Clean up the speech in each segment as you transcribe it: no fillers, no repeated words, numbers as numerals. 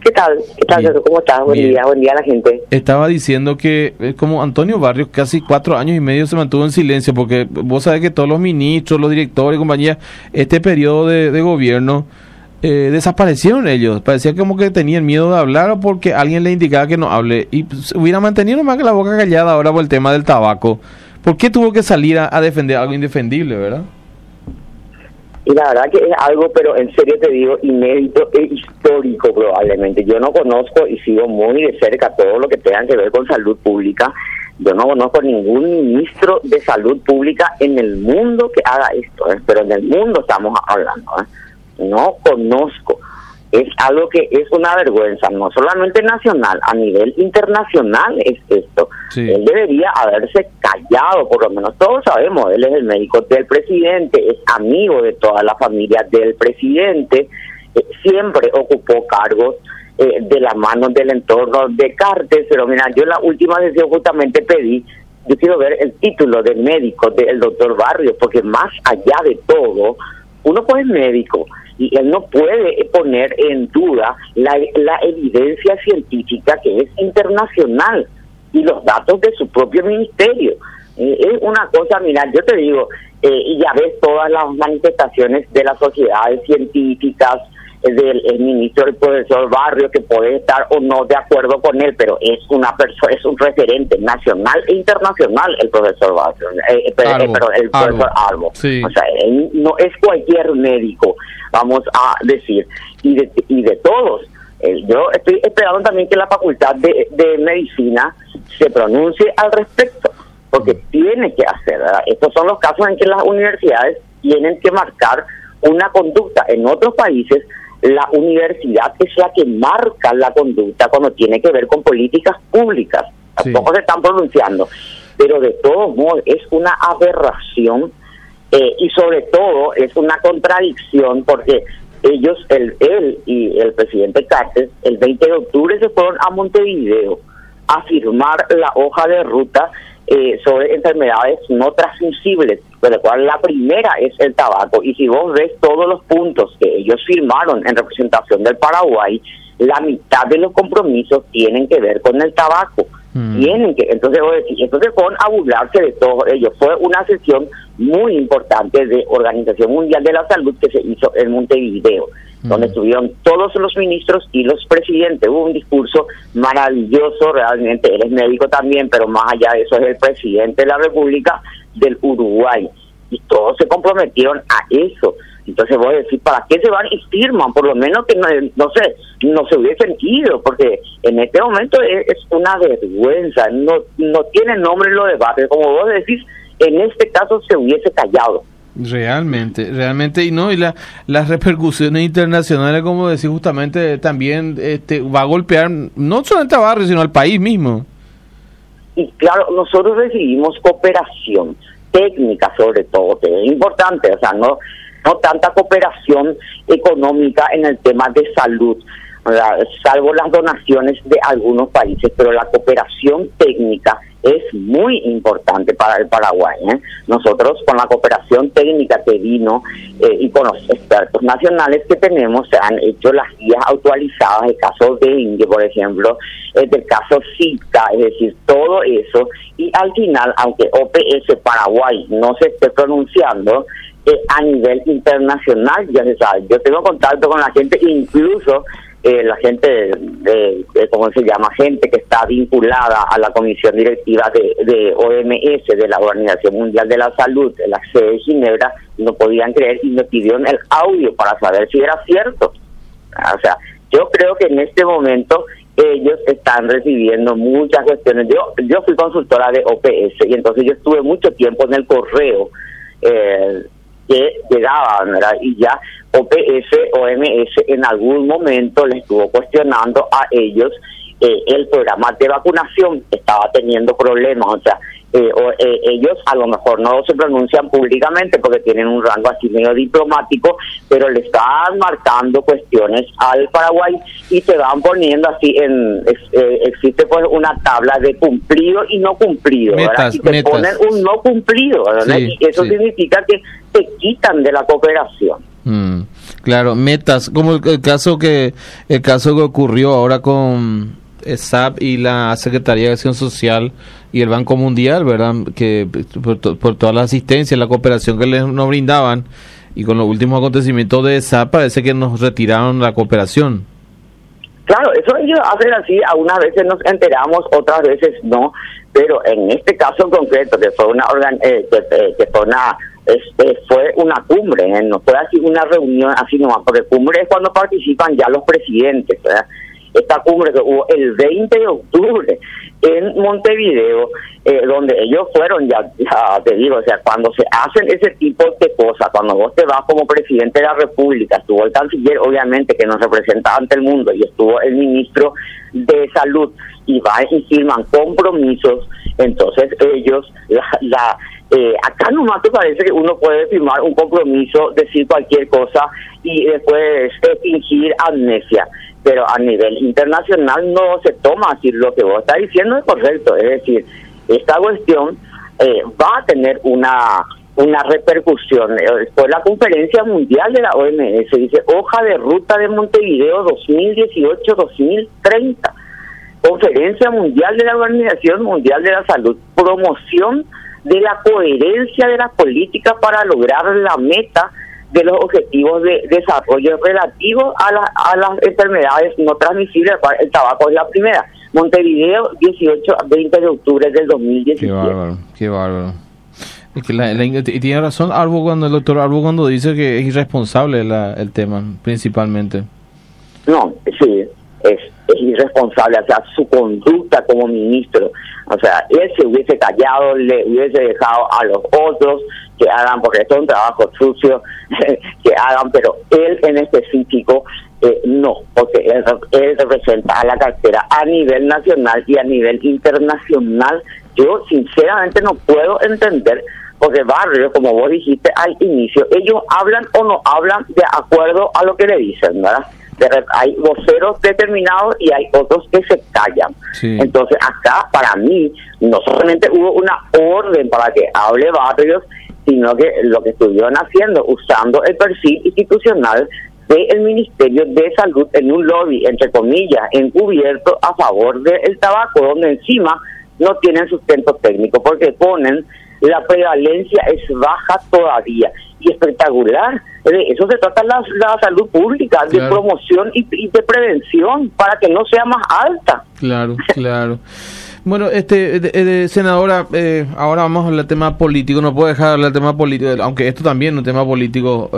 ¿Qué tal? ¿Qué tal, Bien. ¿Cómo estás? Bien. Buen día a la gente. Estaba diciendo que como Antonio Barrios casi 4 años y medio se mantuvo en silencio, porque vos sabés que todos los ministros, los directores y compañía, este periodo de gobierno, desaparecieron ellos. Parecía como que tenían miedo de hablar o porque alguien le indicaba que no hable. Y pues, hubiera mantenido más que la boca callada ahora por el tema del tabaco. ¿Por qué tuvo que salir a defender algo indefendible, verdad? Y la verdad que es algo, pero en serio te digo, inédito e histórico probablemente. Yo no conozco y sigo muy de cerca todo lo que tenga que ver con salud pública. Yo no conozco ningún ministro de salud pública en el mundo que haga esto, pero en el mundo estamos hablando. No conozco. Es algo que es una vergüenza, no solamente nacional, a nivel internacional es esto. Sí. Él debería haberse callado, por lo menos todos sabemos, él es el médico del presidente, es amigo de toda la familia del presidente, siempre ocupó cargos de la mano del entorno de Cartes, pero mira, yo en la última sesión justamente pedí, yo quiero ver el título de médico del doctor Barrios, porque más allá de todo, uno pues es médico, y él no puede poner en duda la evidencia científica que es internacional y los datos de su propio ministerio. Es una cosa, mira, yo te digo, y ya ves todas las manifestaciones de las sociedades científicas, del ministro, el profesor Barrios, que puede estar o no de acuerdo con él, pero es una persona, es un referente nacional e internacional el profesor Barrios, perdón, el profesor Arbo. Sí. O sea, él no es cualquier médico, vamos a decir, y de todos. Yo estoy esperando también que la Facultad de Medicina se pronuncie al respecto, porque tiene que hacer, ¿verdad? Estos son los casos en que las universidades tienen que marcar una conducta. En otros países, la universidad es la que marca la conducta cuando tiene que ver con políticas públicas. Tampoco se están pronunciando, pero de todos modos es una aberración y sobre todo es una contradicción porque ellos, él y el presidente Cartes, el 20 de octubre se fueron a Montevideo a firmar la hoja de ruta sobre enfermedades no transmisibles, de la cual la primera es el tabaco. Y si vos ves todos los puntos que ellos firmaron en representación del Paraguay, la mitad de los compromisos tienen que ver con el tabaco. Entonces vos decís, entonces fueron a burlarse de todos ellos. Fue una sesión muy importante de Organización Mundial de la Salud que se hizo en Montevideo, donde estuvieron todos los ministros y los presidentes. Hubo un discurso maravilloso, realmente. Él es médico también, pero más allá de eso es el presidente de la República del Uruguay, y todos se comprometieron a eso. Entonces voy a decir, ¿para qué se van y firman? Por lo menos que no se hubiesen ido, porque en este momento es una vergüenza, no tiene nombre los debates. Como vos decís, en este caso se hubiese callado. Realmente, y no, y las repercusiones internacionales, como decís, justamente también va a golpear no solamente a Barrios, sino al país mismo. Y claro, nosotros recibimos cooperación técnica, sobre todo, que es importante, o sea, no tanta cooperación económica en el tema de salud, ¿verdad? Salvo las donaciones de algunos países, pero la cooperación técnica es muy importante para el Paraguay. Nosotros, con la cooperación técnica que vino y con los expertos nacionales que tenemos, se han hecho las guías actualizadas del caso dengue, por ejemplo, del caso Zika, es decir, todo eso. Y al final, aunque OPS Paraguay no se esté pronunciando, a nivel internacional ya se sabe. Yo tengo contacto con la gente, incluso la gente ¿cómo se llama? Gente que está vinculada a la comisión directiva de OMS, de la Organización Mundial de la Salud, de la sede de Ginebra, no podían creer y me pidieron el audio para saber si era cierto. O sea, yo creo que en este momento ellos están recibiendo muchas cuestiones. Yo fui consultora de OPS y entonces yo estuve mucho tiempo en el correo que llegaban, ¿verdad? Y ya OMS en algún momento les estuvo cuestionando a ellos el programa de vacunación, estaba teniendo problemas, o sea, ellos a lo mejor no se pronuncian públicamente porque tienen un rango así medio diplomático, pero le están marcando cuestiones al Paraguay y se van poniendo así existe pues una tabla de cumplido y no cumplido, ¿verdad? Y te ponen un no cumplido, ¿verdad? Sí, y eso significa que te quitan de la cooperación. Claro, metas, como el caso que ocurrió ahora con SAP y la Secretaría de Acción Social y el Banco Mundial, ¿verdad? Que por toda la asistencia, la cooperación que nos brindaban, y con los últimos acontecimientos de SAP parece que nos retiraron la cooperación. Claro, eso ellos hacen así, algunas veces nos enteramos, otras veces no, pero en este caso en concreto, que fue fue una cumbre, no fue así una reunión así nomás, porque cumbre es cuando participan ya los presidentes, ¿verdad? Esta cumbre que hubo el 20 de octubre en Montevideo, donde ellos fueron, ya te digo, o sea, cuando se hacen ese tipo de cosas, cuando vos te vas como presidente de la República, estuvo el canciller, obviamente, que nos representa ante el mundo, y estuvo el ministro de Salud, y van y firman compromisos, entonces ellos, acá nomás te parece que uno puede firmar un compromiso, decir cualquier cosa, y después fingir amnesia. Pero a nivel internacional no se toma así. Lo que vos estás diciendo es correcto, es decir, esta cuestión va a tener una repercusión. Fue la conferencia mundial de la OMS, dice hoja de ruta de Montevideo 2018-2030, conferencia mundial de la Organización Mundial de la Salud, promoción de la coherencia de las políticas para lograr la meta de los objetivos de desarrollo relativos a las enfermedades no transmisibles. El tabaco es la primera. Montevideo, 18 a 20 de octubre del 2017. Qué bárbaro. Es que y tiene razón el doctor Arbo cuando dice que es irresponsable el tema, principalmente. No, sí, es irresponsable, o sea, su conducta como ministro. O sea, él se hubiese callado, le hubiese dejado a los otros que hagan, porque esto es un trabajo sucio, que hagan, pero él en específico no, porque él representa a la cartera a nivel nacional y a nivel internacional. Yo sinceramente no puedo entender, porque Barrio, como vos dijiste al inicio, ellos hablan o no hablan de acuerdo a lo que le dicen, ¿verdad? Hay voceros determinados y hay otros que se callan. Sí. Entonces acá para mí no solamente hubo una orden para que hable Barrios, sino que lo que estuvieron haciendo, usando el perfil institucional del Ministerio de Salud en un lobby, entre comillas, encubierto a favor del tabaco, donde encima no tienen sustento técnico, porque ponen la prevalencia es baja todavía y espectacular. De eso se trata la salud pública, claro, de promoción y de prevención para que no sea más alta. Claro. Bueno, senadora, ahora vamos a hablar del tema político. No puedo dejar de hablar del tema político, aunque esto también es un tema político.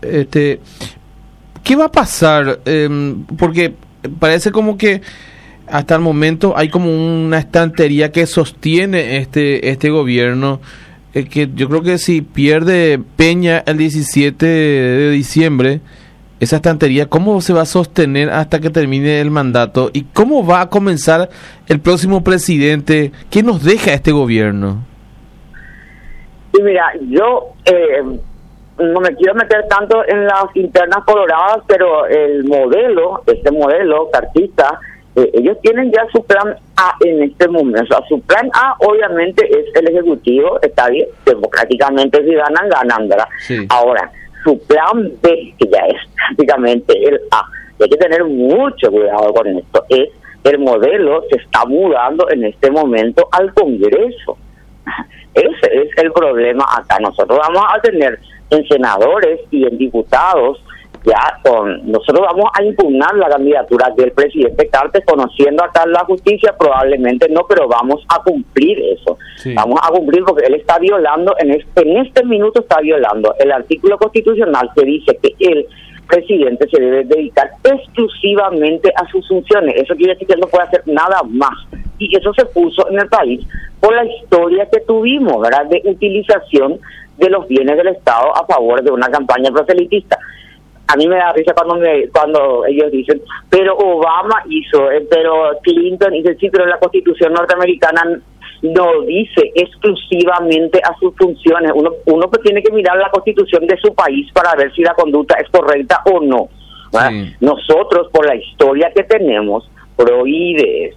¿Qué va a pasar? Porque parece como que hasta el momento hay como una estantería que sostiene este gobierno, que yo creo que si pierde Peña el 17 de diciembre, esa estantería, ¿cómo se va a sostener hasta que termine el mandato? ¿Y cómo va a comenzar el próximo presidente? ¿Qué nos deja este gobierno? Y mira, yo no me quiero meter tanto en las internas coloradas, pero este modelo cartista, ellos tienen ya su plan A en este momento. O sea, su plan A obviamente es el Ejecutivo, está bien, democráticamente si ganan, ¿verdad? Sí. Ahora, su plan B, que ya es prácticamente el A, y hay que tener mucho cuidado con esto, es el modelo se está mudando en este momento al Congreso. Ese es el problema acá. Nosotros vamos a tener en senadores y en diputados, nosotros vamos a impugnar la candidatura del presidente Cartes, conociendo acá la justicia, probablemente no, pero vamos a cumplir eso. Sí. Vamos a cumplir porque él está violando, en este minuto está violando el artículo constitucional que dice que el presidente se debe dedicar exclusivamente a sus funciones. Eso quiere decir que él no puede hacer nada más. Y eso se puso en el país por la historia que tuvimos, ¿verdad?, de utilización de los bienes del Estado a favor de una campaña proselitista. A mí me da risa cuando ellos dicen, pero Obama hizo, pero Clinton dice, sí, pero la Constitución norteamericana no dice exclusivamente a sus funciones. Uno pues tiene que mirar la Constitución de su país para ver si la conducta es correcta o no. Sí. Nosotros, por la historia que tenemos, prohíbe esto.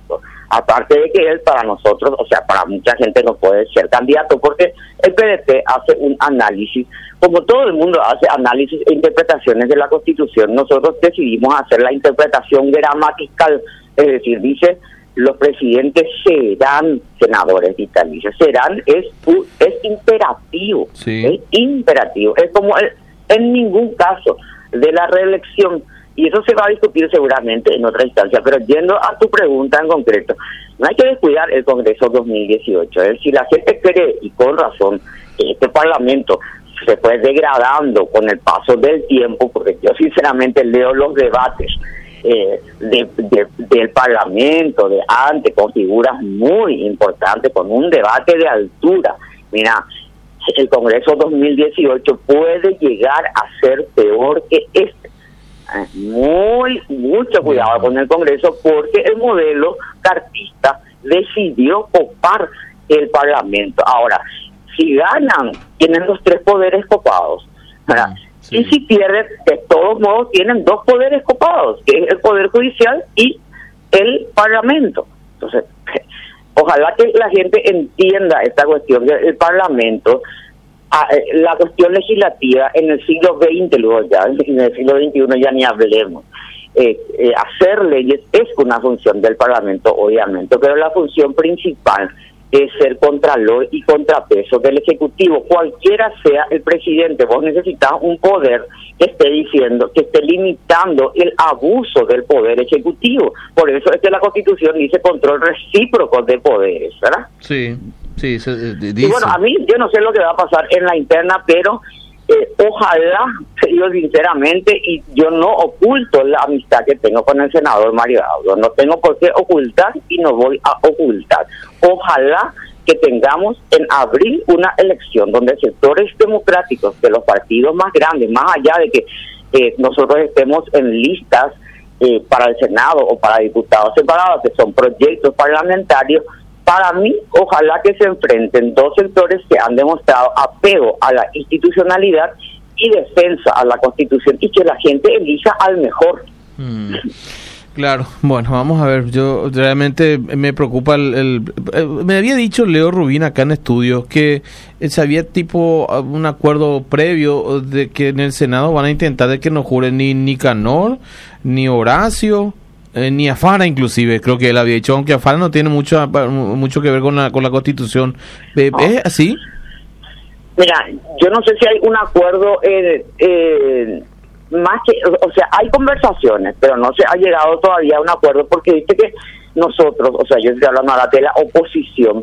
Aparte de que él, para nosotros, o sea, para mucha gente no puede ser candidato, porque el PDT hace un análisis, como todo el mundo hace análisis e interpretaciones de la Constitución. Nosotros decidimos hacer la interpretación gramatical, es decir, dice, los presidentes serán senadores vitalicios. Serán es imperativo, Sí. es imperativo. Es como en ningún caso de la reelección, y eso se va a discutir seguramente en otra instancia, pero yendo a tu pregunta en concreto, no hay que descuidar el Congreso 2018. Es decir, la gente cree, y con razón, que este Parlamento se fue degradando con el paso del tiempo, porque yo sinceramente leo los debates del Parlamento de antes, con figuras muy importantes, con un debate de altura. Mira, el Congreso 2018 puede llegar a ser peor que este. Mucho cuidado con el Congreso, porque el modelo cartista decidió copar el Parlamento. Ahora, si ganan, tienen los 3 poderes copados, ¿verdad? Sí. Y si pierden, de todos modos tienen 2 poderes copados, que es el Poder Judicial y el Parlamento. Entonces, ojalá que la gente entienda esta cuestión del Parlamento. La cuestión legislativa en el siglo XX, luego ya en el siglo XXI ya ni hablemos. Hacer leyes es una función del Parlamento, obviamente, pero la función principal es ser contralor y contrapeso del Ejecutivo. Cualquiera sea el presidente, vos necesitas un poder que esté diciendo, que esté limitando el abuso del poder ejecutivo. Por eso es que la Constitución dice control recíproco de poderes, ¿verdad? Sí, sí, dice. Y bueno, a mí yo no sé lo que va a pasar en la interna, pero ojalá, yo sinceramente, y yo no oculto la amistad que tengo con el senador Mario Auro, no tengo por qué ocultar y no voy a ocultar. Ojalá que tengamos en abril una elección donde sectores democráticos de los partidos más grandes, más allá de que nosotros estemos en listas para el Senado o para diputados separados, que son proyectos parlamentarios, para mí, ojalá que se enfrenten 2 sectores que han demostrado apego a la institucionalidad y defensa a la Constitución, y que la gente elija al mejor. Claro, bueno, vamos a ver, yo realmente me preocupa me había dicho Leo Rubín acá en estudios que se había tipo un acuerdo previo de que en el Senado van a intentar de que no juren ni Nicanor, ni Horacio, ni Afara inclusive, creo que él había dicho, aunque Afara no tiene mucho que ver con la Constitución. ¿Es así? Mira, yo no sé si hay un acuerdo más que, o sea, hay conversaciones, pero no se ha llegado todavía a un acuerdo, porque viste que nosotros, o sea, yo estoy hablando ahora de la oposición,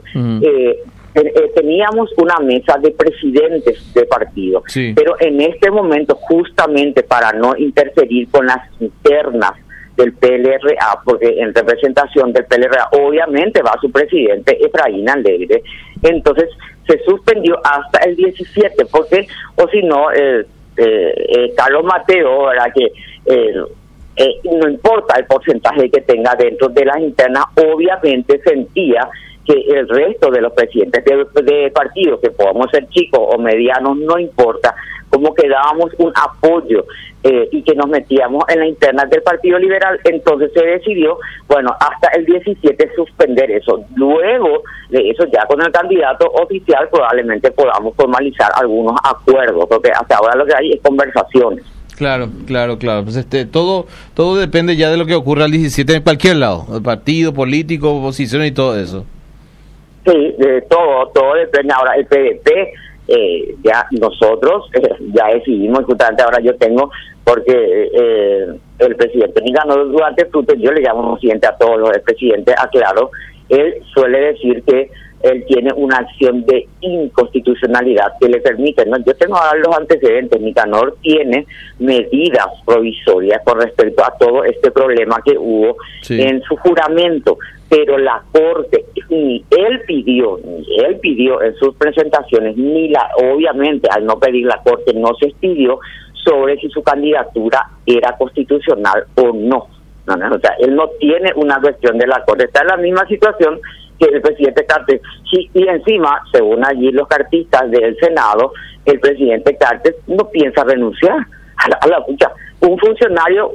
teníamos una mesa de presidentes de partido, sí, pero en este momento, justamente para no interferir con las internas del PLRA, porque en representación del PLRA obviamente va su presidente Efraín Alegre, entonces se suspendió hasta el 17, porque, o si no, Carlos Mateo, ¿verdad? Que no importa el porcentaje que tenga dentro de las internas, obviamente sentía que el resto de los presidentes de partidos, que podamos ser chicos o medianos, no importa, como que dábamos un apoyo y que nos metíamos en la interna del Partido Liberal. Entonces se decidió, bueno, hasta el 17 suspender eso. Luego de eso, ya con el candidato oficial, probablemente podamos formalizar algunos acuerdos, porque hasta ahora lo que hay es conversaciones. Claro. Pues todo depende ya de lo que ocurra el 17 en cualquier lado, el partido, político, oposición y todo eso. Sí, todo depende. Ahora el PDT, ya nosotros ya decidimos, justamente ahora yo tengo, porque el presidente Nicanor Duarte Frutos, yo le llamo presidente a todos los presidentes, aclaro, él suele decir que él tiene una acción de inconstitucionalidad que le permite, ¿no? Yo tengo ahora los antecedentes. Nicanor tiene medidas provisorias con respecto a todo este problema que hubo en su juramento, pero la Corte, ni él pidió en sus presentaciones, obviamente al no pedir la Corte no se expidió sobre si su candidatura era constitucional o no. O sea, él no tiene una cuestión de la Corte, está en la misma situación que el presidente Cartes, y encima, según allí los cartistas del Senado, el presidente Cartes no piensa renunciar a la lucha. Un funcionario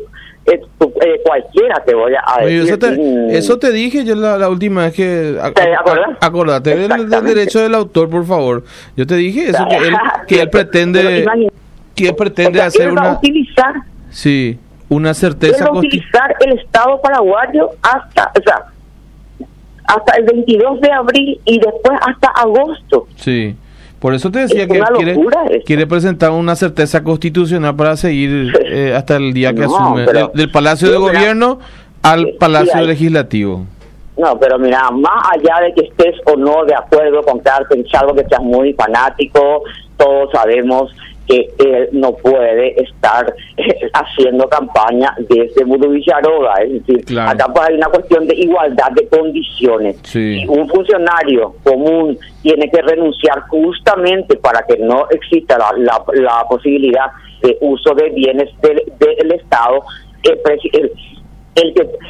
cualquiera te voy a Oye, decir. eso te dije yo la última vez que... ¿Te acordás? Acordate del derecho del autor, por favor. Yo te dije eso, que él pretende... Que él pretende hacer él va a utilizar... Sí, una certeza... Él va a utilizar el Estado paraguayo hasta el 22 de abril y después hasta agosto. Sí. Por eso te decía que quiere presentar una certeza constitucional para seguir hasta el día que asume, del Palacio de Gobierno al Palacio Legislativo. No, pero mira, más allá de que estés o no de acuerdo con Carsten, salvo que seas muy fanático, todos sabemos que él no puede estar haciendo campaña desde Muro Villaroga, es decir, claro. Acá pues hay una cuestión de igualdad de condiciones. Sí. Si un funcionario común tiene que renunciar justamente para que no exista la posibilidad de uso de bienes del Estado, el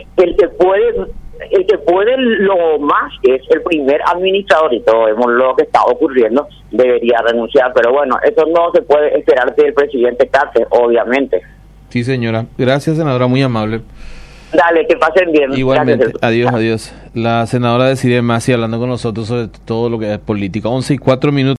que puede lo más, que es el primer administrador, y todo vemos lo que está ocurriendo, debería renunciar. Pero bueno, eso no se puede esperar del presidente Carter, obviamente. Sí, señora. Gracias, senadora, muy amable. Dale, que pasen bien. Igualmente. Gracias. Adiós. La senadora Desiree Masi hablando con nosotros sobre todo lo que es política. 11:04.